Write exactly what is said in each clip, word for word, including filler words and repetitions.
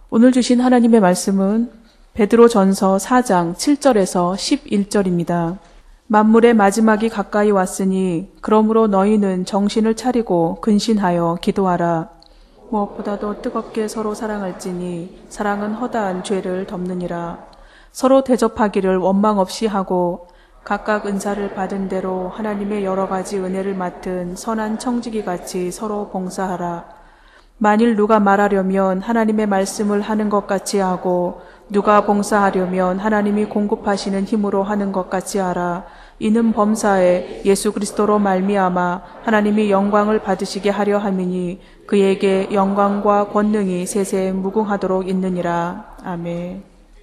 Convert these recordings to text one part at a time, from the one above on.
오늘 주신 하나님의 말씀은 베드로전서 사 장 칠 절에서 십일 절입니다. 만물의 마지막이 가까이 왔으니 그러므로 너희는 정신을 차리고 근신하여 기도하라. 무엇보다도 뜨겁게 서로 사랑할지니 사랑은 허다한 죄를 덮느니라. 서로 대접하기를 원망 없이 하고 각각 은사를 받은 대로 하나님의 여러 가지 은혜를 맡은 선한 청지기 같이 서로 봉사하라. 만일 누가 말하려면 하나님의 말씀을 하는 것 같이 하고 누가 봉사하려면 하나님이 공급하시는 힘으로 하는 것 같이 하라. 이는 범사에 예수 그리스도로 말미암아 하나님이 영광을 받으시게 하려 함이니 그에게 영광과 권능이 세세 무궁하도록 있느니라. 아멘.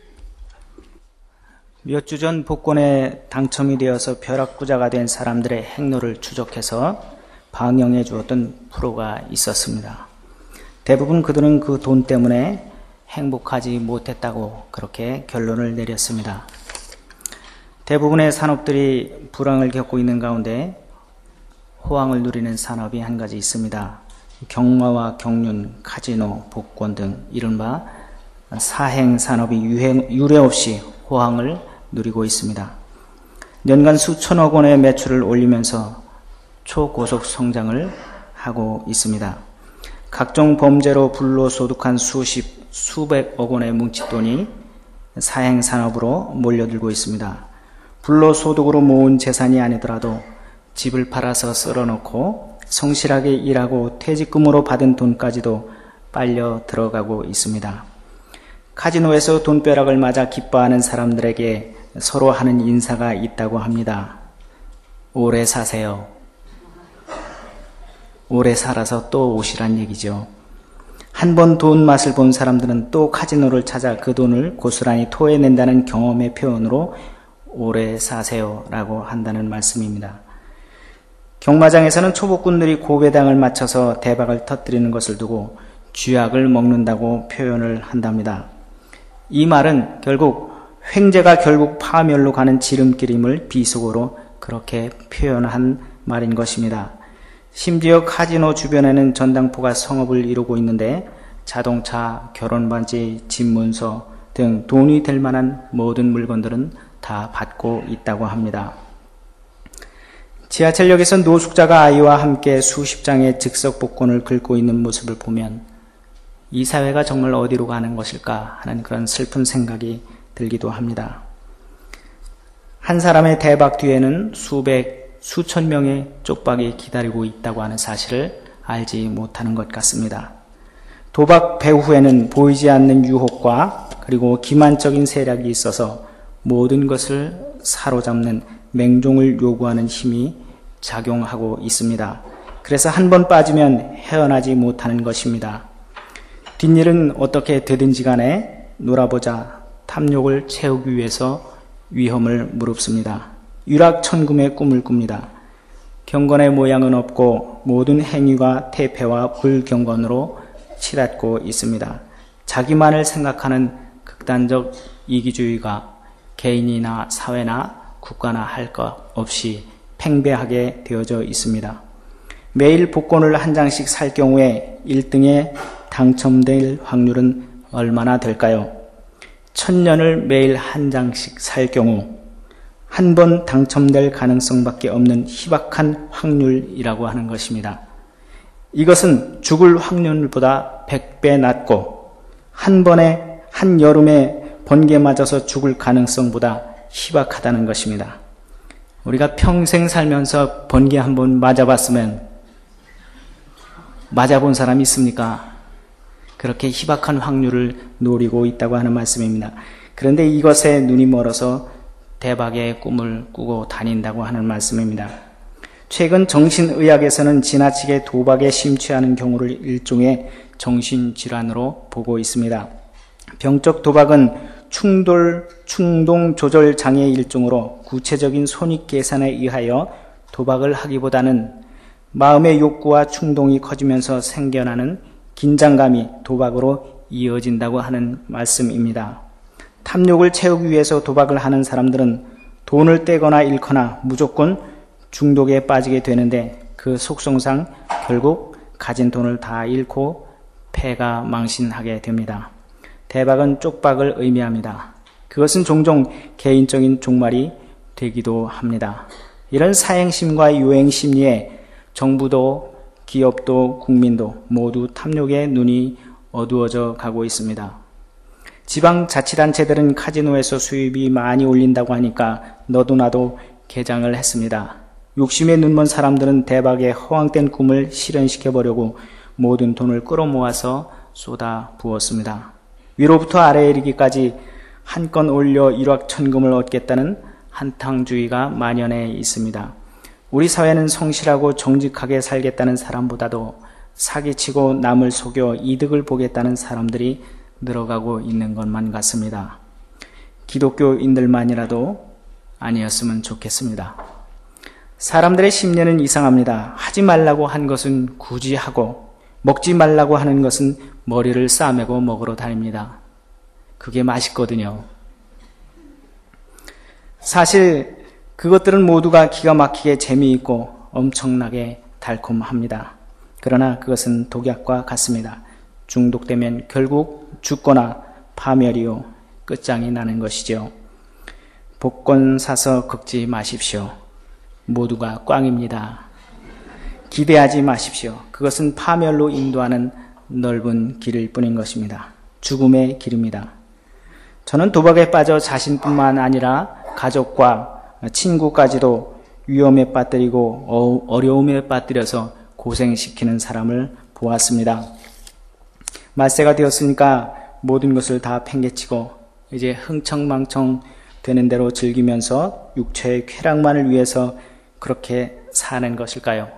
몇 주 전 복권에 당첨이 되어서 벼락부자가 된 사람들의 행로를 추적해서 방영해 주었던 프로가 있었습니다. 대부분 그들은 그 돈 때문에 행복하지 못했다고 그렇게 결론을 내렸습니다. 대부분의 산업들이 불황을 겪고 있는 가운데 호황을 누리는 산업이 한 가지 있습니다. 경마와 경륜, 카지노, 복권 등 이른바 사행 산업이 유행, 유례 없이 호황을 누리고 있습니다. 년간 수천억 원의 매출을 올리면서 초고속 성장을 하고 있습니다. 각종 범죄로 불로소득한 수십, 수백억 원의 뭉칫돈이 사행산업으로 몰려들고 있습니다. 불로소득으로 모은 재산이 아니더라도 집을 팔아서 쓸어놓고 성실하게 일하고 퇴직금으로 받은 돈까지도 빨려 들어가고 있습니다. 카지노에서 돈벼락을 맞아 기뻐하는 사람들에게 서로 하는 인사가 있다고 합니다. 오래 사세요. 오래 살아서 또 오시란 얘기죠. 한 번 돈 맛을 본 사람들은 또 카지노를 찾아 그 돈을 고스란히 토해낸다는 경험의 표현으로 오래 사세요 라고 한다는 말씀입니다. 경마장에서는 초보꾼들이 고배당을 맞춰서 대박을 터뜨리는 것을 두고 쥐약을 먹는다고 표현을 한답니다. 이 말은 결국 횡재가 결국 파멸로 가는 지름길임을 비속어로 그렇게 표현한 말인 것입니다. 심지어 카지노 주변에는 전당포가 성업을 이루고 있는데 자동차, 결혼반지, 집문서 등 돈이 될 만한 모든 물건들은 다 받고 있다고 합니다. 지하철역에서 노숙자가 아이와 함께 수십 장의 즉석 복권을 긁고 있는 모습을 보면 이 사회가 정말 어디로 가는 것일까 하는 그런 슬픈 생각이 들기도 합니다. 한 사람의 대박 뒤에는 수백, 수천 명의 쪽박이 기다리고 있다고 하는 사실을 알지 못하는 것 같습니다. 도박 배후에는 보이지 않는 유혹과 그리고 기만적인 세력이 있어서 모든 것을 사로잡는 맹종을 요구하는 힘이 작용하고 있습니다. 그래서 한 번 빠지면 헤어나지 못하는 것입니다. 뒷일은 어떻게 되든지 간에 놀아보자 탐욕을 채우기 위해서 위험을 무릅씁니다. 유락천금의 꿈을 꿉니다. 경건의 모양은 없고 모든 행위가 태폐와 불경건으로 치닫고 있습니다. 자기만을 생각하는 극단적 이기주의가 개인이나 사회나 국가나 할 것 없이 팽배하게 되어져 있습니다. 매일 복권을 한 장씩 살 경우에 일 등에 당첨될 확률은 얼마나 될까요? 천년을 매일 한 장씩 살 경우 한 번 당첨될 가능성밖에 없는 희박한 확률이라고 하는 것입니다. 이것은 죽을 확률보다 백 배 낮고 한 번에 한 여름에 번개 맞아서 죽을 가능성보다 희박하다는 것입니다. 우리가 평생 살면서 번개 한 번 맞아봤으면 맞아본 사람이 있습니까? 그렇게 희박한 확률을 노리고 있다고 하는 말씀입니다. 그런데 이것에 눈이 멀어서 대박의 꿈을 꾸고 다닌다고 하는 말씀입니다. 최근 정신의학에서는 지나치게 도박에 심취하는 경우를 일종의 정신질환으로 보고 있습니다. 병적 도박은 충돌, 충동 조절 장애의 일종으로 구체적인 손익 계산에 의하여 도박을 하기보다는 마음의 욕구와 충동이 커지면서 생겨나는 긴장감이 도박으로 이어진다고 하는 말씀입니다. 탐욕을 채우기 위해서 도박을 하는 사람들은 돈을 떼거나 잃거나 무조건 중독에 빠지게 되는데 그 속성상 결국 가진 돈을 다 잃고 패가 망신하게 됩니다. 대박은 쪽박을 의미합니다. 그것은 종종 개인적인 종말이 되기도 합니다. 이런 사행심과 유행심리에 정부도 기업도 국민도 모두 탐욕의 눈이 어두워져 가고 있습니다. 지방자치단체들은 카지노에서 수입이 많이 올린다고 하니까 너도 나도 개장을 했습니다. 욕심에 눈먼 사람들은 대박의 허황된 꿈을 실현시켜보려고 모든 돈을 끌어모아서 쏟아 부었습니다. 위로부터 아래에 이르기까지 한 건 올려 일확천금을 얻겠다는 한탕주의가 만연해 있습니다. 우리 사회는 성실하고 정직하게 살겠다는 사람보다도 사기치고 남을 속여 이득을 보겠다는 사람들이 늘어가고 있는 것만 같습니다. 기독교인들만이라도 아니었으면 좋겠습니다. 사람들의 심리는 이상합니다. 하지 말라고 한 것은 굳이 하고 먹지 말라고 하는 것은 머리를 싸매고 먹으러 다닙니다. 그게 맛있거든요. 사실 그것들은 모두가 기가 막히게 재미있고 엄청나게 달콤합니다. 그러나 그것은 독약과 같습니다. 중독되면 결국 죽거나 파멸이요 끝장이 나는 것이죠. 복권 사서 긁지 마십시오. 모두가 꽝입니다. 기대하지 마십시오. 그것은 파멸로 인도하는 넓은 길일 뿐인 것입니다. 죽음의 길입니다. 저는 도박에 빠져 자신뿐만 아니라 가족과 친구까지도 위험에 빠뜨리고 어려움에 빠뜨려서 고생시키는 사람을 보았습니다. 말세가 되었으니까 모든 것을 다 팽개치고 이제 흥청망청 되는 대로 즐기면서 육체의 쾌락만을 위해서 그렇게 사는 것일까요?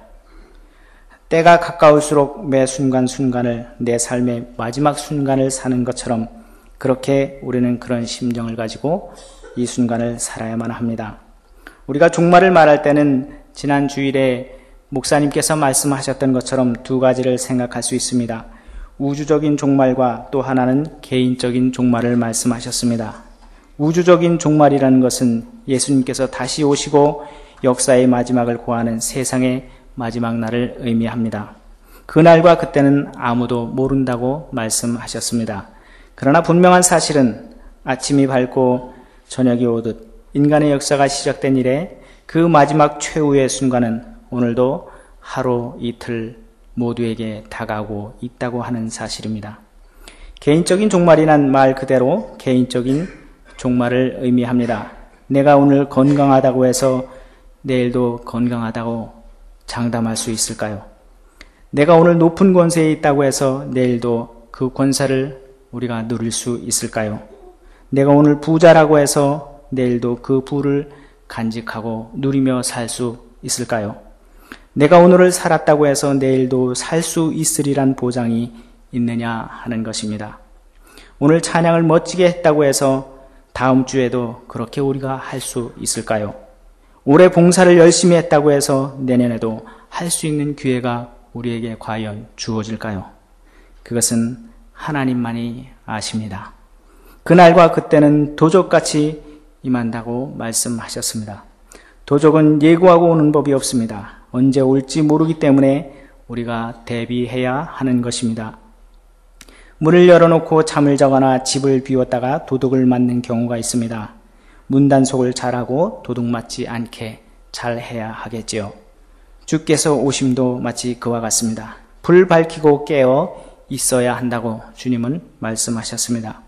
때가 가까울수록 매 순간순간을 내 삶의 마지막 순간을 사는 것처럼 그렇게 우리는 그런 심정을 가지고 이 순간을 살아야만 합니다. 우리가 종말을 말할 때는 지난 주일에 목사님께서 말씀하셨던 것처럼 두 가지를 생각할 수 있습니다. 우주적인 종말과 또 하나는 개인적인 종말을 말씀하셨습니다. 우주적인 종말이라는 것은 예수님께서 다시 오시고 역사의 마지막을 고하는 세상의 마지막 날을 의미합니다. 그날과 그때는 아무도 모른다고 말씀하셨습니다. 그러나 분명한 사실은 아침이 밝고 저녁이 오듯 인간의 역사가 시작된 이래 그 마지막 최후의 순간은 오늘도 하루 이틀 모두에게 다가오고 있다고 하는 사실입니다. 개인적인 종말이란 말 그대로 개인적인 종말을 의미합니다. 내가 오늘 건강하다고 해서 내일도 건강하다고 장담할 수 있을까요? 내가 오늘 높은 권세에 있다고 해서 내일도 그 권세를 우리가 누릴 수 있을까요? 내가 오늘 부자라고 해서 내일도 그 부를 간직하고 누리며 살 수 있을까요? 내가 오늘을 살았다고 해서 내일도 살 수 있으리란 보장이 있느냐 하는 것입니다. 오늘 찬양을 멋지게 했다고 해서 다음 주에도 그렇게 우리가 할 수 있을까요? 올해 봉사를 열심히 했다고 해서 내년에도 할 수 있는 기회가 우리에게 과연 주어질까요? 그것은 하나님만이 아십니다. 그날과 그때는 도적같이 임한다고 말씀하셨습니다. 도적은 예고하고 오는 법이 없습니다. 언제 올지 모르기 때문에 우리가 대비해야 하는 것입니다. 문을 열어놓고 잠을 자거나 집을 비웠다가 도둑을 맞는 경우가 있습니다. 문단속을 잘하고 도둑 맞지 않게 잘해야 하겠지요. 주께서 오심도 마치 그와 같습니다. 불 밝히고 깨어 있어야 한다고 주님은 말씀하셨습니다.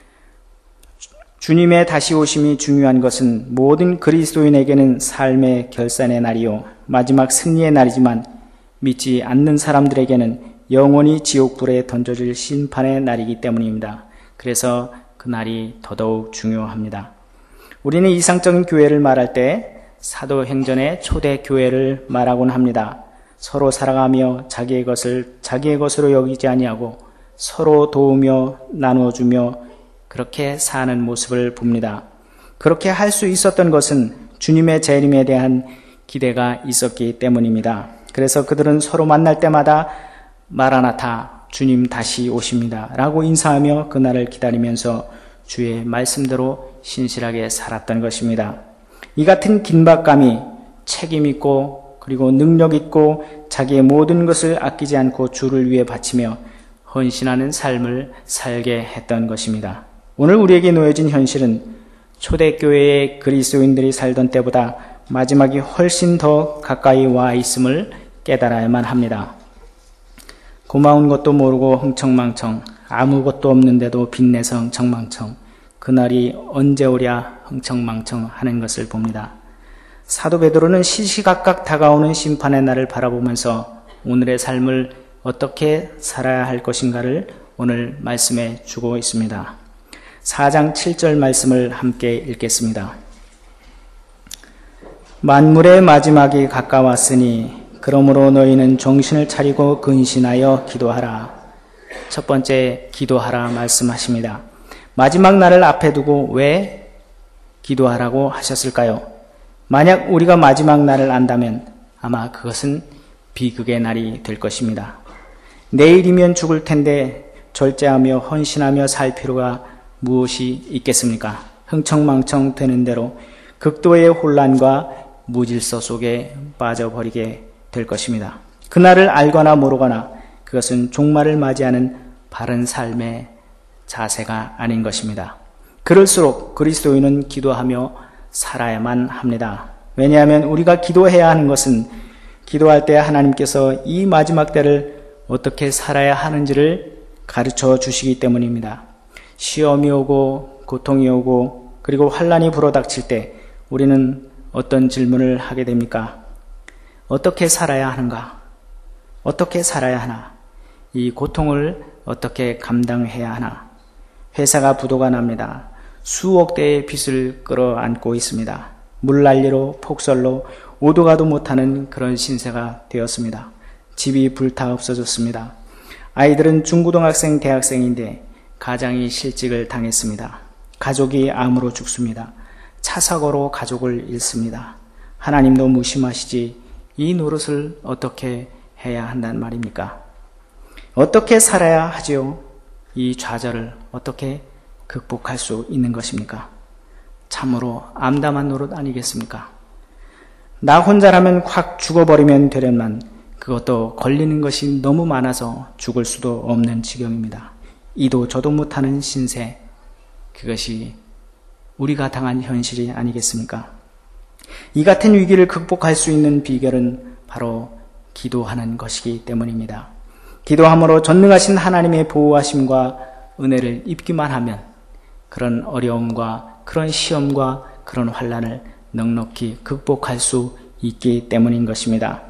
주님의 다시 오심이 중요한 것은 모든 그리스도인에게는 삶의 결산의 날이요 마지막 승리의 날이지만 믿지 않는 사람들에게는 영원히 지옥불에 던져질 심판의 날이기 때문입니다. 그래서 그 날이 더더욱 중요합니다. 우리는 이상적인 교회를 말할 때 사도행전의 초대 교회를 말하곤 합니다. 서로 살아가며 자기의 것을 자기의 것으로 여기지 아니하고 서로 도우며 나누어주며 그렇게 사는 모습을 봅니다. 그렇게 할 수 있었던 것은 주님의 재림에 대한 기대가 있었기 때문입니다. 그래서 그들은 서로 만날 때마다 마라나타, 주님 다시 오십니다 라고 인사하며 그날을 기다리면서 주의 말씀대로 신실하게 살았던 것입니다. 이 같은 긴박감이 책임 있고 그리고 능력 있고 자기의 모든 것을 아끼지 않고 주를 위해 바치며 헌신하는 삶을 살게 했던 것입니다. 오늘 우리에게 놓여진 현실은 초대교회의 그리스도인들이 살던 때보다 마지막이 훨씬 더 가까이 와 있음을 깨달아야만 합니다. 고마운 것도 모르고 흥청망청, 아무것도 없는데도 빚내서 흥청망청, 그날이 언제 오랴 흥청망청 하는 것을 봅니다. 사도 베드로는 시시각각 다가오는 심판의 날을 바라보면서 오늘의 삶을 어떻게 살아야 할 것인가를 오늘 말씀해 주고 있습니다. 사 장 칠 절 말씀을 함께 읽겠습니다. 만물의 마지막이 가까웠으니 그러므로 너희는 정신을 차리고 근신하여 기도하라. 첫 번째 기도하라 말씀하십니다. 마지막 날을 앞에 두고 왜 기도하라고 하셨을까요? 만약 우리가 마지막 날을 안다면 아마 그것은 비극의 날이 될 것입니다. 내일이면 죽을 텐데 절제하며 헌신하며 살 필요가 무엇이 있겠습니까? 흥청망청 되는 대로 극도의 혼란과 무질서 속에 빠져버리게 될 것입니다. 그날을 알거나 모르거나 그것은 종말을 맞이하는 바른 삶의 자세가 아닌 것입니다. 그럴수록 그리스도인은 기도하며 살아야만 합니다. 왜냐하면 우리가 기도해야 하는 것은 기도할 때 하나님께서 이 마지막 때를 어떻게 살아야 하는지를 가르쳐 주시기 때문입니다. 시험이 오고 고통이 오고 그리고 환난이 불어닥칠 때 우리는 어떤 질문을 하게 됩니까? 어떻게 살아야 하는가? 어떻게 살아야 하나? 이 고통을 어떻게 감당해야 하나? 회사가 부도가 납니다. 수억 대의 빚을 끌어안고 있습니다. 물난리로 폭설로 오도 가도 못하는 그런 신세가 되었습니다. 집이 불타 없어졌습니다. 아이들은 중고등학생, 대학생인데 가장이 실직을 당했습니다. 가족이 암으로 죽습니다. 차 사고로 가족을 잃습니다. 하나님도 무심하시지 이 노릇을 어떻게 해야 한단 말입니까? 어떻게 살아야 하지요? 이 좌절을 어떻게 극복할 수 있는 것입니까? 참으로 암담한 노릇 아니겠습니까? 나 혼자라면 확 죽어버리면 되련만 그것도 걸리는 것이 너무 많아서 죽을 수도 없는 지경입니다. 이도 저도 못하는 신세, 그것이 우리가 당한 현실이 아니겠습니까? 이 같은 위기를 극복할 수 있는 비결은 바로 기도하는 것이기 때문입니다. 기도함으로 전능하신 하나님의 보호하심과 은혜를 입기만 하면 그런 어려움과 그런 시험과 그런 환난을 넉넉히 극복할 수 있기 때문인 것입니다.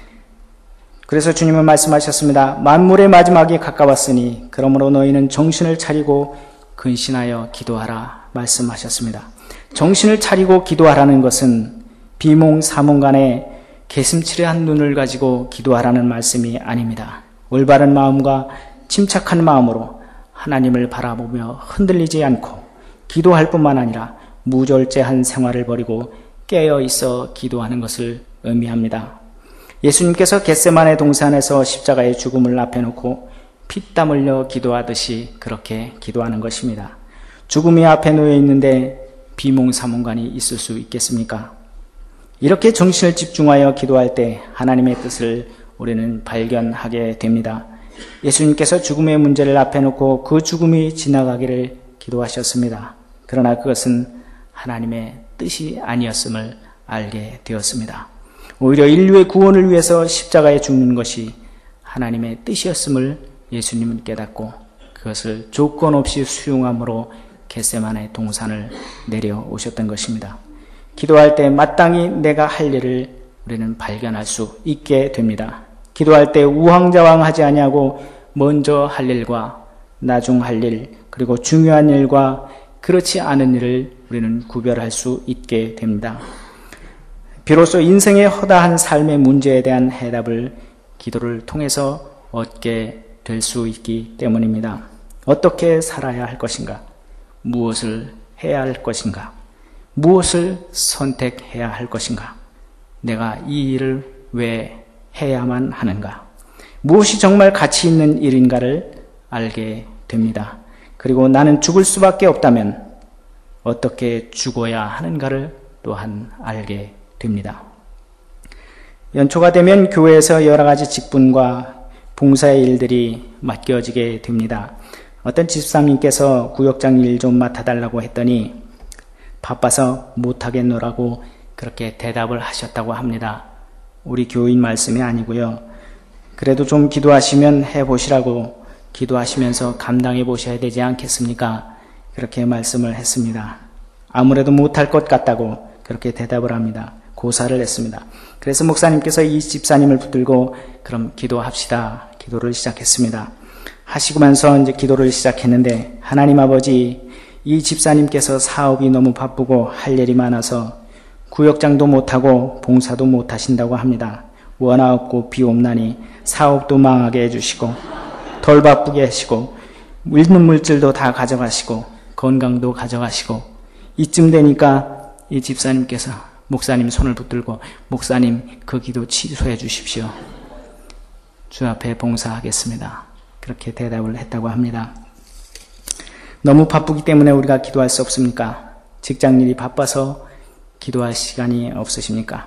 그래서 주님은 말씀하셨습니다. 만물의 마지막이 가까웠으니 그러므로 너희는 정신을 차리고 근신하여 기도하라 말씀하셨습니다. 정신을 차리고 기도하라는 것은 비몽사몽간에 개슴츠레한 눈을 가지고 기도하라는 말씀이 아닙니다. 올바른 마음과 침착한 마음으로 하나님을 바라보며 흔들리지 않고 기도할 뿐만 아니라 무절제한 생활을 벌이고 깨어있어 기도하는 것을 의미합니다. 예수님께서 겟세마네 동산에서 십자가의 죽음을 앞에 놓고 피땀 흘려 기도하듯이 그렇게 기도하는 것입니다. 죽음이 앞에 놓여 있는데 비몽사몽간이 있을 수 있겠습니까? 이렇게 정신을 집중하여 기도할 때 하나님의 뜻을 우리는 발견하게 됩니다. 예수님께서 죽음의 문제를 앞에 놓고 그 죽음이 지나가기를 기도하셨습니다. 그러나 그것은 하나님의 뜻이 아니었음을 알게 되었습니다. 오히려 인류의 구원을 위해서 십자가에 죽는 것이 하나님의 뜻이었음을 예수님은 깨닫고 그것을 조건 없이 수용함으로 겟세마네 동산을 내려오셨던 것입니다. 기도할 때 마땅히 내가 할 일을 우리는 발견할 수 있게 됩니다. 기도할 때 우왕좌왕하지 아니하고 먼저 할 일과 나중 할 일, 그리고 중요한 일과 그렇지 않은 일을 우리는 구별할 수 있게 됩니다. 비로소 인생의 허다한 삶의 문제에 대한 해답을 기도를 통해서 얻게 될 수 있기 때문입니다. 어떻게 살아야 할 것인가? 무엇을 해야 할 것인가? 무엇을 선택해야 할 것인가? 내가 이 일을 왜 해야만 하는가? 무엇이 정말 가치 있는 일인가를 알게 됩니다. 그리고 나는 죽을 수밖에 없다면 어떻게 죽어야 하는가를 또한 알게 됩니다. 연초가 되면 교회에서 여러 가지 직분과 봉사의 일들이 맡겨지게 됩니다. 어떤 집사님께서 구역장 일 좀 맡아달라고 했더니 바빠서 못하겠노라고 그렇게 대답을 하셨다고 합니다. 우리 교인 말씀이 아니고요. 그래도 좀 기도하시면 해보시라고 기도하시면서 감당해 보셔야 되지 않겠습니까? 그렇게 말씀을 했습니다. 아무래도 못할 것 같다고 그렇게 대답을 합니다. 고사를 했습니다. 그래서 목사님께서 이 집사님을 붙들고 그럼 기도합시다. 기도를 시작했습니다. 하시고면서 이제 기도를 시작했는데 하나님 아버지, 이 집사님께서 사업이 너무 바쁘고 할 일이 많아서 구역장도 못하고 봉사도 못하신다고 합니다. 원화 없고 비 없나니 사업도 망하게 해주시고 덜 바쁘게 하시고 있는 물질도 다 가져가시고 건강도 가져가시고 이쯤 되니까 이 집사님께서 목사님 손을 붙들고 목사님 그 기도 취소해 주십시오. 주 앞에 봉사하겠습니다. 그렇게 대답을 했다고 합니다. 너무 바쁘기 때문에 우리가 기도할 수 없습니까? 직장일이 바빠서 기도할 시간이 없으십니까?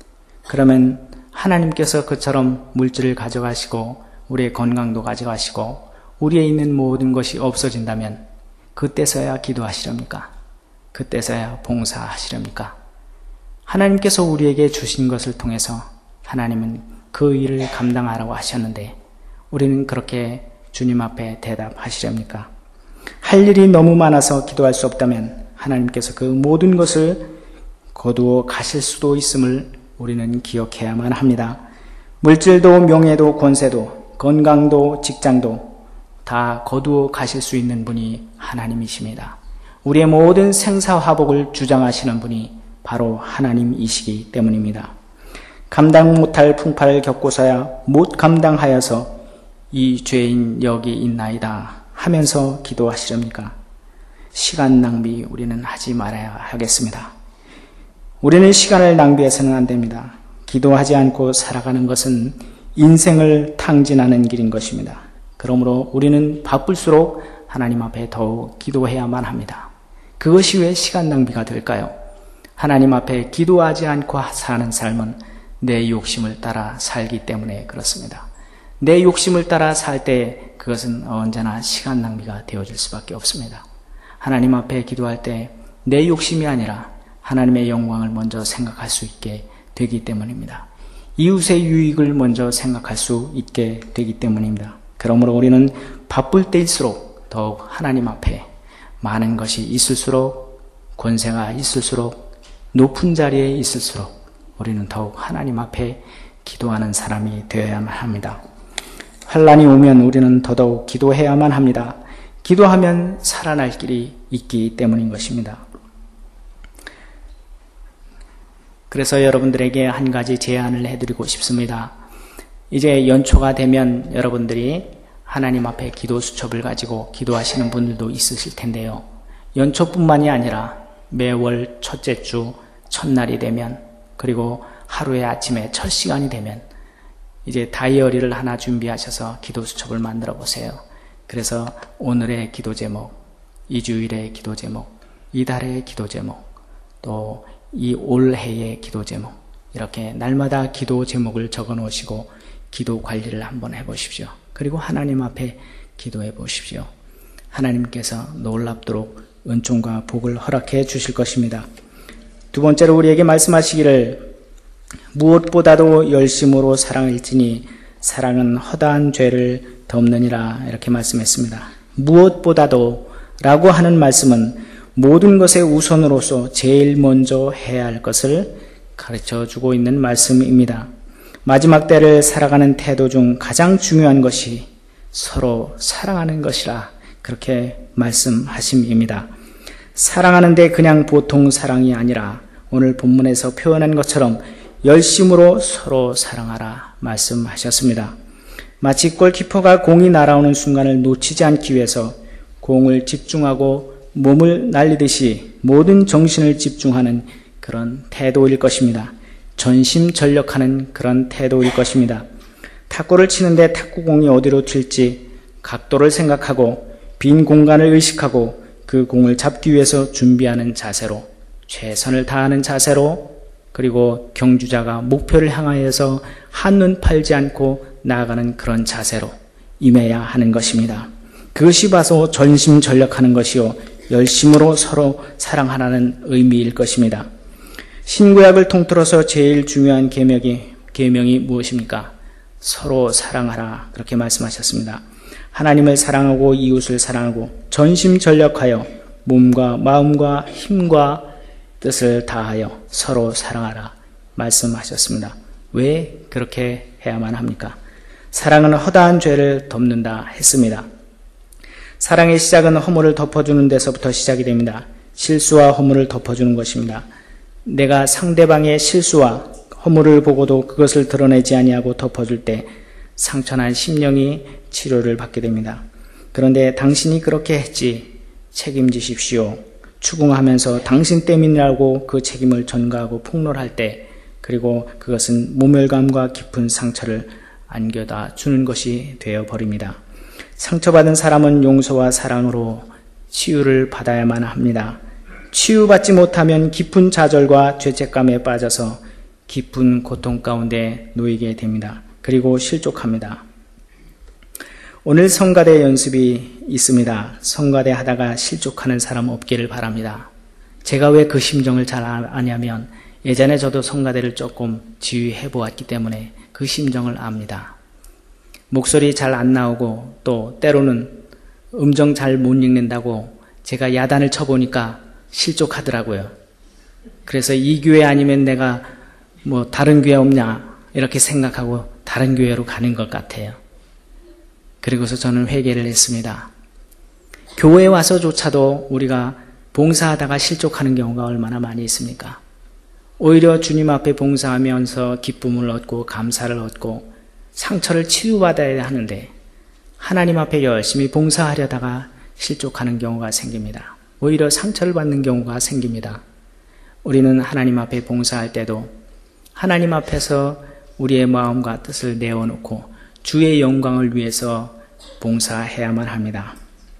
그러면 하나님께서 그처럼 물질을 가져가시고 우리의 건강도 가져가시고 우리에 있는 모든 것이 없어진다면 그때서야 기도하시렵니까? 그때서야 봉사하시렵니까? 하나님께서 우리에게 주신 것을 통해서 하나님은 그 일을 감당하라고 하셨는데 우리는 그렇게 주님 앞에 대답하시렵니까? 할 일이 너무 많아서 기도할 수 없다면 하나님께서 그 모든 것을 거두어 가실 수도 있음을 우리는 기억해야만 합니다. 물질도 명예도 권세도 건강도 직장도 다 거두어 가실 수 있는 분이 하나님이십니다. 우리의 모든 생사화복을 주장하시는 분이 바로 하나님이시기 때문입니다. 감당 못할 풍파를 겪고서야 못 감당하여서 이 죄인 여기 있나이다 하면서 기도하시렵니까? 시간 낭비 우리는 하지 말아야 하겠습니다. 우리는 시간을 낭비해서는 안 됩니다. 기도하지 않고 살아가는 것은 인생을 탕진하는 길인 것입니다. 그러므로 우리는 바쁠수록 하나님 앞에 더욱 기도해야만 합니다. 그것이 왜 시간 낭비가 될까요? 하나님 앞에 기도하지 않고 사는 삶은 내 욕심을 따라 살기 때문에 그렇습니다. 내 욕심을 따라 살 때 그것은 언제나 시간 낭비가 되어질 수밖에 없습니다. 하나님 앞에 기도할 때 내 욕심이 아니라 하나님의 영광을 먼저 생각할 수 있게 되기 때문입니다. 이웃의 유익을 먼저 생각할 수 있게 되기 때문입니다. 그러므로 우리는 바쁠 때일수록 더욱 하나님 앞에 많은 것이 있을수록 권세가 있을수록 높은 자리에 있을수록 우리는 더욱 하나님 앞에 기도하는 사람이 되어야만 합니다. 환난이 오면 우리는 더더욱 기도해야만 합니다. 기도하면 살아날 길이 있기 때문인 것입니다. 그래서 여러분들에게 한 가지 제안을 해드리고 싶습니다. 이제 연초가 되면 여러분들이 하나님 앞에 기도 수첩을 가지고 기도하시는 분들도 있으실 텐데요. 연초뿐만이 아니라 매월 첫째 주 첫날이 되면 그리고 하루의 아침에 첫 시간이 되면 이제 다이어리를 하나 준비하셔서 기도 수첩을 만들어 보세요. 그래서 오늘의 기도 제목, 이 주일의 기도 제목, 이달의 기도 제목, 또 이 올해의 기도 제목 이렇게 날마다 기도 제목을 적어 놓으시고 기도 관리를 한번 해보십시오. 그리고 하나님 앞에 기도해 보십시오. 하나님께서 놀랍도록 은총과 복을 허락해 주실 것입니다. 두 번째로 우리에게 말씀하시기를 무엇보다도 열심으로 사랑할지니 사랑은 허다한 죄를 덮느니라 이렇게 말씀했습니다. 무엇보다도 라고 하는 말씀은 모든 것의 우선으로서 제일 먼저 해야 할 것을 가르쳐주고 있는 말씀입니다. 마지막 때를 살아가는 태도 중 가장 중요한 것이 서로 사랑하는 것이라 그렇게 말씀하심입니다. 사랑하는데 그냥 보통 사랑이 아니라 오늘 본문에서 표현한 것처럼 열심으로 서로 사랑하라 말씀하셨습니다. 마치 골키퍼가 공이 날아오는 순간을 놓치지 않기 위해서 공을 집중하고 몸을 날리듯이 모든 정신을 집중하는 그런 태도일 것입니다. 전심전력하는 그런 태도일 것입니다. 탁구를 치는데 탁구공이 어디로 튈지 각도를 생각하고 빈 공간을 의식하고 그 공을 잡기 위해서 준비하는 자세로 최선을 다하는 자세로 그리고 경주자가 목표를 향하여서 한눈 팔지 않고 나아가는 그런 자세로 임해야 하는 것입니다. 그것이 바로 전심전력하는 것이요 열심으로 서로 사랑하라는 의미일 것입니다. 신구약을 통틀어서 제일 중요한 계명이, 계명이 무엇입니까? 서로 사랑하라 그렇게 말씀하셨습니다. 하나님을 사랑하고 이웃을 사랑하고 전심전력하여 몸과 마음과 힘과 뜻을 다하여 서로 사랑하라 말씀하셨습니다. 왜 그렇게 해야만 합니까? 사랑은 허다한 죄를 덮는다 했습니다. 사랑의 시작은 허물을 덮어주는 데서부터 시작이 됩니다. 실수와 허물을 덮어주는 것입니다. 내가 상대방의 실수와 허물을 보고도 그것을 드러내지 아니하고 덮어줄 때 상처난 심령이 치료를 받게 됩니다. 그런데 당신이 그렇게 했지 책임지십시오. 추궁하면서 당신 때문이라고 그 책임을 전가하고 폭로할 때 그리고 그것은 모멸감과 깊은 상처를 안겨다 주는 것이 되어버립니다. 상처받은 사람은 용서와 사랑으로 치유를 받아야만 합니다. 치유받지 못하면 깊은 좌절과 죄책감에 빠져서 깊은 고통 가운데 놓이게 됩니다. 그리고 실족합니다. 오늘 성가대 연습이 있습니다. 성가대 하다가 실족하는 사람 없기를 바랍니다. 제가 왜 그 심정을 잘 아냐면 예전에 저도 성가대를 조금 지휘해 보았기 때문에 그 심정을 압니다. 목소리 잘 안 나오고 또 때로는 음정 잘 못 읽는다고 제가 야단을 쳐보니까 실족하더라고요. 그래서 이 교회 아니면 내가 뭐 다른 교회 없냐 이렇게 생각하고 다른 교회로 가는 것 같아요. 그리고서 저는 회개를 했습니다. 교회에 와서조차도 우리가 봉사하다가 실족하는 경우가 얼마나 많이 있습니까? 오히려 주님 앞에 봉사하면서 기쁨을 얻고 감사를 얻고 상처를 치유받아야 하는데 하나님 앞에 열심히 봉사하려다가 실족하는 경우가 생깁니다. 오히려 상처를 받는 경우가 생깁니다. 우리는 하나님 앞에 봉사할 때도 하나님 앞에서 우리의 마음과 뜻을 내어놓고 주의 영광을 위해서 봉사해야만 합니다.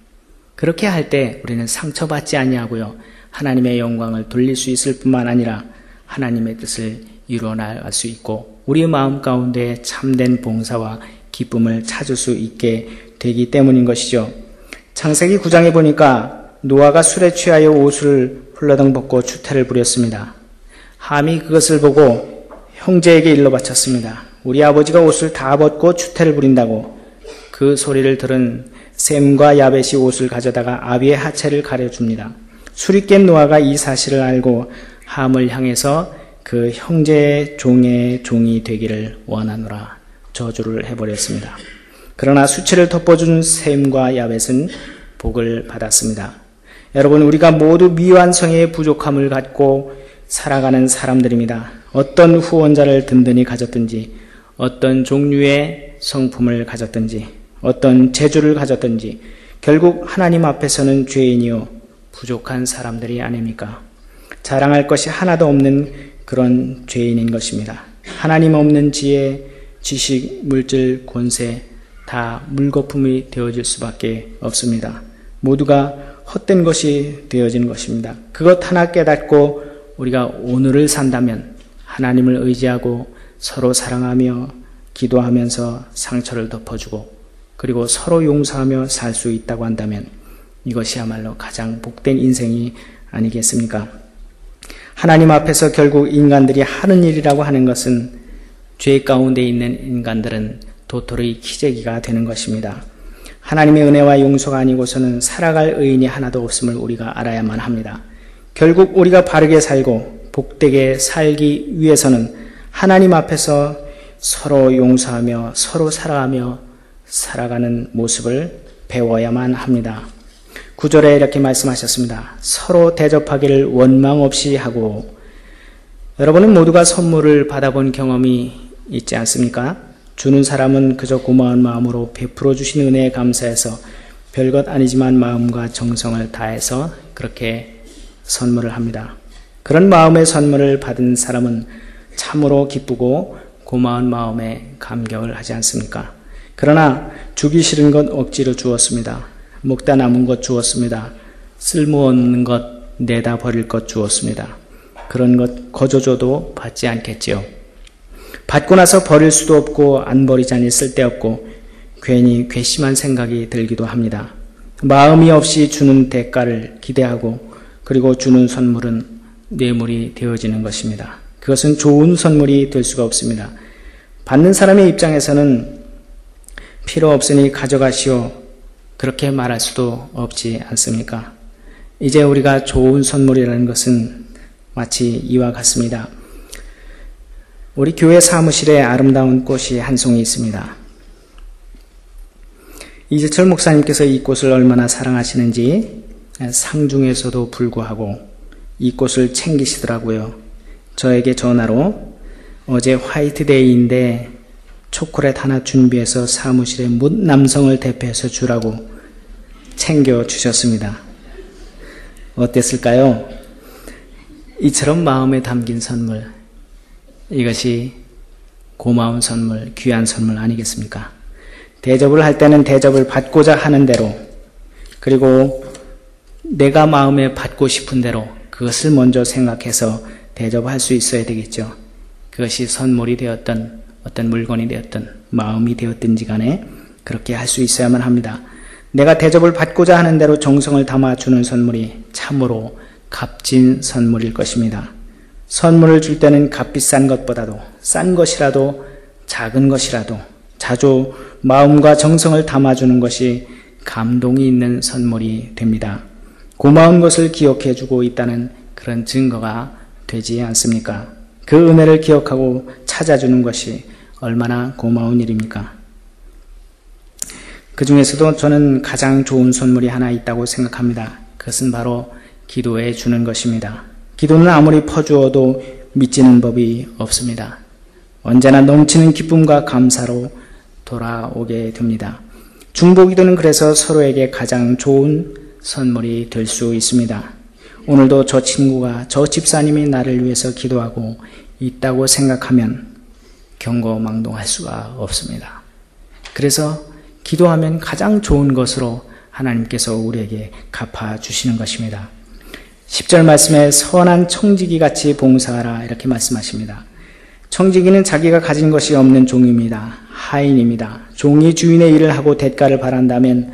그렇게 할 때 우리는 상처받지 아니하고요. 하나님의 영광을 돌릴 수 있을 뿐만 아니라 하나님의 뜻을 이루어나갈 수 있고 우리의 마음 가운데 참된 봉사와 기쁨을 찾을 수 있게 되기 때문인 것이죠. 창세기 구 장에 보니까 노아가 술에 취하여 옷을 훌러덩 벗고 추태를 부렸습니다. 함이 그것을 보고 형제에게 일러 바쳤습니다. 우리 아버지가 옷을 다 벗고 추태를 부린다고. 그 소리를 들은 셈과 야벳이 옷을 가져다가 아비의 하체를 가려줍니다. 술이 깬 노아가 이 사실을 알고 함을 향해서 그 형제의 종의 종이 되기를 원하노라 저주를 해버렸습니다. 그러나 수치를 덮어준 셈과 야벳은 복을 받았습니다. 여러분, 우리가 모두 미완성의 부족함을 갖고 살아가는 사람들입니다. 어떤 후원자를 든든히 가졌든지 어떤 종류의 성품을 가졌든지 어떤 재주를 가졌든지 결국 하나님 앞에서는 죄인이요 부족한 사람들이 아닙니까? 자랑할 것이 하나도 없는 그런 죄인인 것입니다. 하나님 없는 지혜, 지식, 물질, 권세 다 물거품이 되어질 수밖에 없습니다. 모두가 헛된 것이 되어진 것입니다. 그것 하나 깨닫고 우리가 오늘을 산다면 하나님을 의지하고 서로 사랑하며 기도하면서 상처를 덮어주고 그리고 서로 용서하며 살 수 있다고 한다면 이것이야말로 가장 복된 인생이 아니겠습니까? 하나님 앞에서 결국 인간들이 하는 일이라고 하는 것은 죄 가운데 있는 인간들은 도토리 키재기가 되는 것입니다. 하나님의 은혜와 용서가 아니고서는 살아갈 의인이 하나도 없음을 우리가 알아야만 합니다. 결국 우리가 바르게 살고 복되게 살기 위해서는 하나님 앞에서 서로 용서하며 서로 사랑하며 살아가는 모습을 배워야만 합니다. 구 절에 이렇게 말씀하셨습니다. 서로 대접하기를 원망 없이 하고. 여러분은 모두가 선물을 받아본 경험이 있지 않습니까? 주는 사람은 그저 고마운 마음으로 베풀어 주신 은혜에 감사해서 별것 아니지만 마음과 정성을 다해서 그렇게 선물을 합니다. 그런 마음의 선물을 받은 사람은 참으로 기쁘고 고마운 마음에 감격을 하지 않습니까? 그러나 주기 싫은 것 억지로 주었습니다. 먹다 남은 것 주었습니다. 쓸모없는 것 내다 버릴 것 주었습니다. 그런 것 거저줘도 받지 않겠지요. 받고 나서 버릴 수도 없고 안 버리자니 쓸데없고 괜히 괘씸한 생각이 들기도 합니다. 마음이 없이 주는 대가를 기대하고 그리고 주는 선물은 뇌물이 되어지는 것입니다. 그것은 좋은 선물이 될 수가 없습니다. 받는 사람의 입장에서는 필요 없으니 가져가시오 그렇게 말할 수도 없지 않습니까? 이제 우리가 좋은 선물이라는 것은 마치 이와 같습니다. 우리 교회 사무실에 아름다운 꽃이 한 송이 있습니다. 이재철 목사님께서 이 꽃을 얼마나 사랑하시는지 상중에서도 불구하고 이 꽃을 챙기시더라고요. 저에게 전화로 어제 화이트데이인데 초콜릿 하나 준비해서 사무실에 뭇 남성을 대표해서 주라고 챙겨주셨습니다. 어땠을까요? 이처럼 마음에 담긴 선물, 이것이 고마운 선물, 귀한 선물 아니겠습니까? 대접을 할 때는 대접을 받고자 하는 대로, 그리고 내가 마음에 받고 싶은 대로 그것을 먼저 생각해서 대접할 수 있어야 되겠죠. 그것이 선물이 되었던 어떤 물건이 되었던 마음이 되었든지 간에 그렇게 할 수 있어야만 합니다. 내가 대접을 받고자 하는 대로 정성을 담아주는 선물이 참으로 값진 선물일 것입니다. 선물을 줄 때는 값비싼 것보다도 싼 것이라도 작은 것이라도 자주 마음과 정성을 담아주는 것이 감동이 있는 선물이 됩니다. 고마운 것을 기억해주고 있다는 그런 증거가 되지 않습니까? 그 은혜를 기억하고 찾아주는 것이 얼마나 고마운 일입니까? 그 중에서도 저는 가장 좋은 선물이 하나 있다고 생각합니다. 그것은 바로 기도해 주는 것입니다. 기도는 아무리 퍼주어도 미치는 법이 없습니다. 언제나 넘치는 기쁨과 감사로 돌아오게 됩니다. 중보기도는 그래서 서로에게 가장 좋은 선물이 될 수 있습니다. 오늘도 저 친구가, 저 집사님이 나를 위해서 기도하고 있다고 생각하면 경거망동할 수가 없습니다. 그래서 기도하면 가장 좋은 것으로 하나님께서 우리에게 갚아주시는 것입니다. 십 절 말씀에 선한 청지기 같이 봉사하라 이렇게 말씀하십니다. 청지기는 자기가 가진 것이 없는 종입니다. 하인입니다. 종이 주인의 일을 하고 대가를 바란다면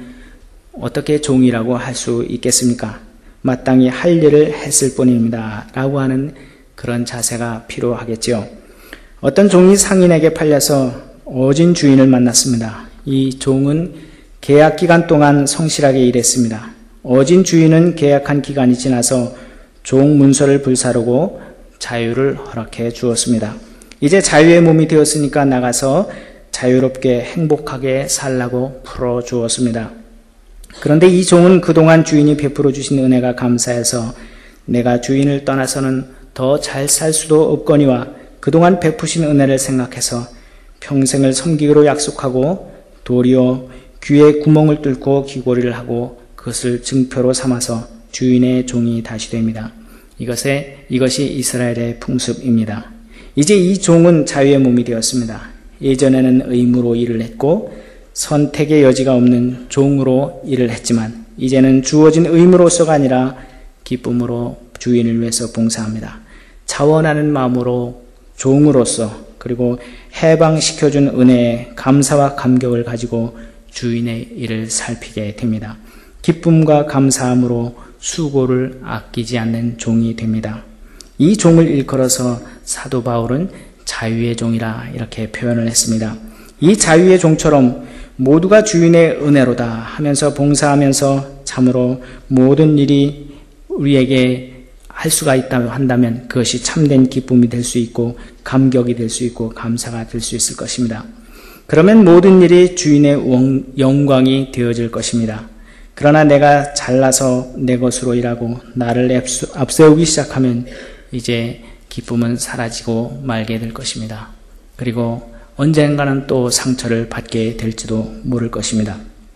어떻게 종이라고 할 수 있겠습니까? 마땅히 할 일을 했을 뿐입니다. 라고 하는 그런 자세가 필요하겠지요. 어떤 종이 상인에게 팔려서 어진 주인을 만났습니다. 이 종은 계약 기간 동안 성실하게 일했습니다. 어진 주인은 계약한 기간이 지나서 종 문서를 불사르고 자유를 허락해 주었습니다. 이제 자유의 몸이 되었으니까 나가서 자유롭게 행복하게 살라고 풀어주었습니다. 그런데 이 종은 그동안 주인이 베풀어 주신 은혜가 감사해서 내가 주인을 떠나서는 더 잘 살 수도 없거니와 그동안 베푸신 은혜를 생각해서 평생을 섬기기로 약속하고 도리어 귀에 구멍을 뚫고 귀고리를 하고 그것을 증표로 삼아서 주인의 종이 다시 됩니다. 이것에, 이것이 이스라엘의 풍습입니다. 이제 이 종은 자유의 몸이 되었습니다. 예전에는 의무로 일을 했고 선택의 여지가 없는 종으로 일을 했지만 이제는 주어진 의무로서가 아니라 기쁨으로 주인을 위해서 봉사합니다. 자원하는 마음으로 종으로서 그리고 해방시켜준 은혜에 감사와 감격을 가지고 주인의 일을 살피게 됩니다. 기쁨과 감사함으로 수고를 아끼지 않는 종이 됩니다. 이 종을 일컬어서 사도 바울은 자유의 종이라 이렇게 표현을 했습니다. 이 자유의 종처럼 모두가 주인의 은혜로다 하면서 봉사하면서 참으로 모든 일이 우리에게 할 수가 있다고 한다면 그것이 참된 기쁨이 될 수 있고 감격이 될 수 있고 감사가 될 수 있을 것입니다. 그러면 모든 일이 주인의 영광이 되어질 것입니다. 그러나 내가 잘나서 내 것으로 일하고 나를 앞세우기 시작하면 이제 기쁨은 사라지고 말게 될 것입니다. 그리고 언젠가는 또 상처를 받게 될지도 모를 것입니다.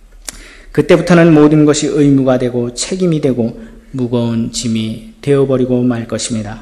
그때부터는 모든 것이 의무가 되고 책임이 되고 무거운 짐이 되어버리고 말 것입니다.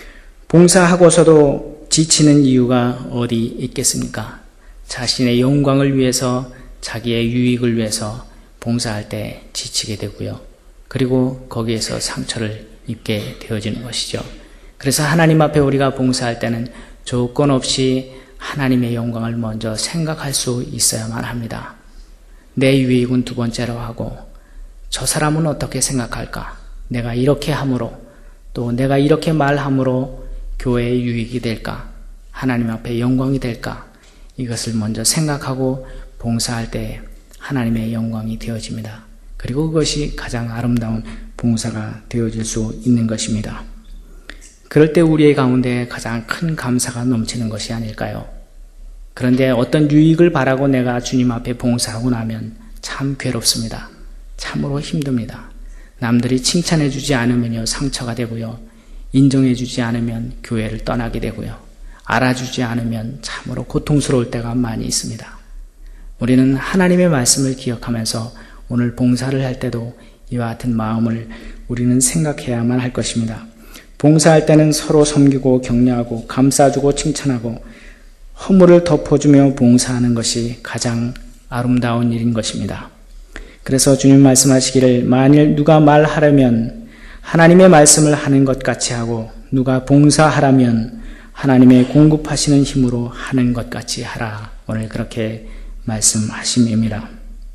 봉사하고서도 지치는 이유가 어디 있겠습니까? 자신의 영광을 위해서 자기의 유익을 위해서 봉사할 때 지치게 되고요. 그리고 거기에서 상처를 입게 되어지는 것이죠. 그래서 하나님 앞에 우리가 봉사할 때는 조건 없이 하나님의 영광을 먼저 생각할 수 있어야만 합니다. 내 유익은 두 번째로 하고 저 사람은 어떻게 생각할까? 내가 이렇게 함으로 또 내가 이렇게 말함으로 교회의 유익이 될까? 하나님 앞에 영광이 될까? 이것을 먼저 생각하고 봉사할 때 하나님의 영광이 되어집니다. 그리고 그것이 가장 아름다운 봉사가 되어질 수 있는 것입니다. 그럴 때 우리의 가운데 가장 큰 감사가 넘치는 것이 아닐까요? 그런데 어떤 유익을 바라고 내가 주님 앞에 봉사하고 나면 참 괴롭습니다. 참으로 힘듭니다. 남들이 칭찬해 주지 않으면요 상처가 되고요. 인정해 주지 않으면 교회를 떠나게 되고요. 알아주지 않으면 참으로 고통스러울 때가 많이 있습니다. 우리는 하나님의 말씀을 기억하면서 오늘 봉사를 할 때도 이와 같은 마음을 우리는 생각해야만 할 것입니다. 봉사할 때는 서로 섬기고 격려하고 감싸주고 칭찬하고 허물을 덮어주며 봉사하는 것이 가장 아름다운 일인 것입니다. 그래서 주님 말씀하시기를 만일 누가 말하려면 하나님의 말씀을 하는 것 같이 하고 누가 봉사하라면 하나님의 공급하시는 힘으로 하는 것 같이 하라. 오늘 그렇게 말씀하심입니다.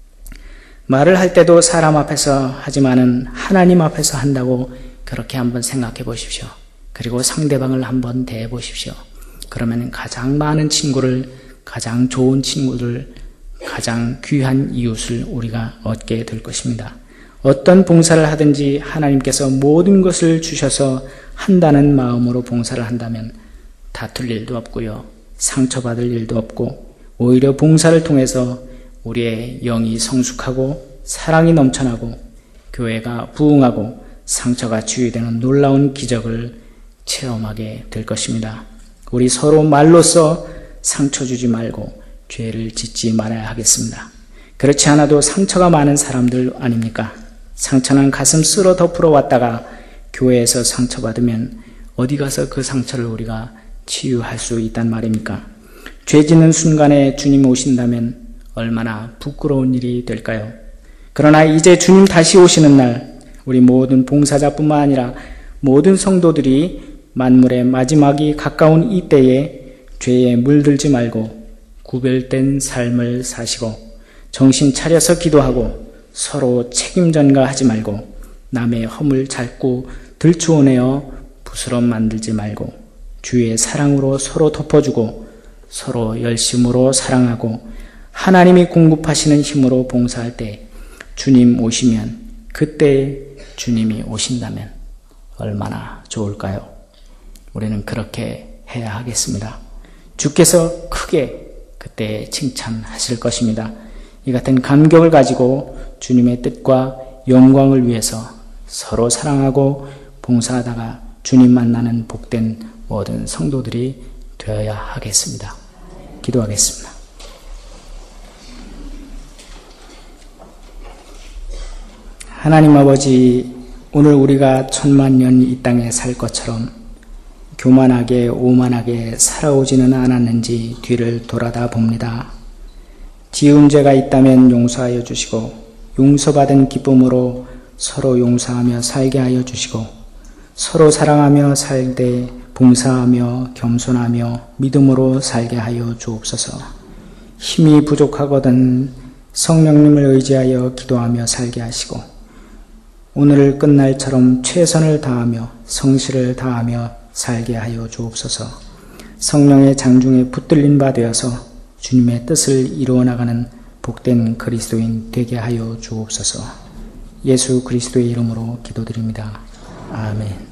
말을 할 때도 사람 앞에서 하지만은 하나님 앞에서 한다고 그렇게 한번 생각해 보십시오. 그리고 상대방을 한번 대해 보십시오. 그러면 가장 많은 친구를, 가장 좋은 친구를, 가장 귀한 이웃을 우리가 얻게 될 것입니다. 어떤 봉사를 하든지 하나님께서 모든 것을 주셔서 한다는 마음으로 봉사를 한다면 다툴 일도 없고요. 상처받을 일도 없고 오히려 봉사를 통해서 우리의 영이 성숙하고 사랑이 넘쳐나고 교회가 부흥하고 상처가 치유되는 놀라운 기적을 체험하게 될 것입니다. 우리 서로 말로써 상처 주지 말고 죄를 짓지 말아야 하겠습니다. 그렇지 않아도 상처가 많은 사람들 아닙니까? 상처는 가슴 쓸어 덮으러 왔다가 교회에서 상처받으면 어디 가서 그 상처를 우리가 치유할 수 있단 말입니까? 죄 짓는 순간에 주님 오신다면 얼마나 부끄러운 일이 될까요? 그러나 이제 주님 다시 오시는 날 우리 모든 봉사자뿐만 아니라 모든 성도들이 만물의 마지막이 가까운 이때에 죄에 물들지 말고 구별된 삶을 사시고 정신 차려서 기도하고 서로 책임 전가하지 말고 남의 허물 자꾸 들추어내어 부스럼 만들지 말고 주의 사랑으로 서로 덮어주고 서로 열심으로 사랑하고 하나님이 공급하시는 힘으로 봉사할 때 주님 오시면 그때 주님이 오신다면 얼마나 좋을까요? 우리는 그렇게 해야 하겠습니다. 주께서 크게 그때 칭찬하실 것입니다. 이 같은 감격을 가지고 주님의 뜻과 영광을 위해서 서로 사랑하고 봉사하다가 주님 만나는 복된 모든 성도들이 되어야 하겠습니다. 기도하겠습니다. 하나님 아버지, 오늘 우리가 천만 년 이 땅에 살 것처럼 교만하게 오만하게 살아오지는 않았는지 뒤를 돌아다 봅니다. 지은 죄가 있다면 용서하여 주시고 용서받은 기쁨으로 서로 용서하며 살게 하여 주시고 서로 사랑하며 살되 봉사하며 겸손하며 믿음으로 살게 하여 주옵소서. 힘이 부족하거든 성령님을 의지하여 기도하며 살게 하시고 오늘을 끝날처럼 최선을 다하며 성실을 다하며 살게 하여 주옵소서. 성령의 장중에 붙들린 바 되어서 주님의 뜻을 이루어 나가는 복된 그리스도인 되게 하여 주옵소서. 예수 그리스도의 이름으로 기도드립니다. 아멘.